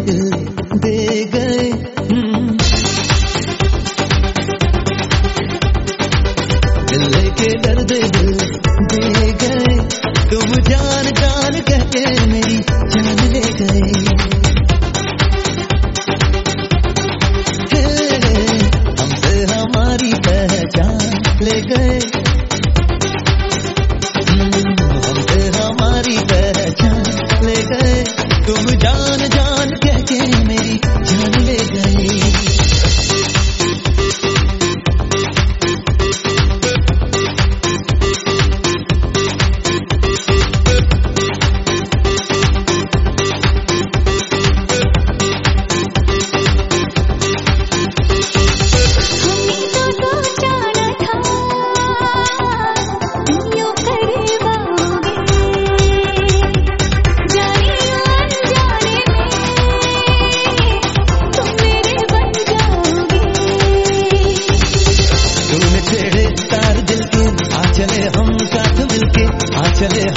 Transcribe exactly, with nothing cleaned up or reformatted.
दिल दे गए। दिल लेके दर्द दिल दे गए, तुम जान जान कहके मेरी जान ले गए। हमसे हमारी पहचान ले गए, हमसे हमारी पहचान ले गए, तुम जान जान कहके मेरी जान ले गए। चले हम साथ मिलके, आ चले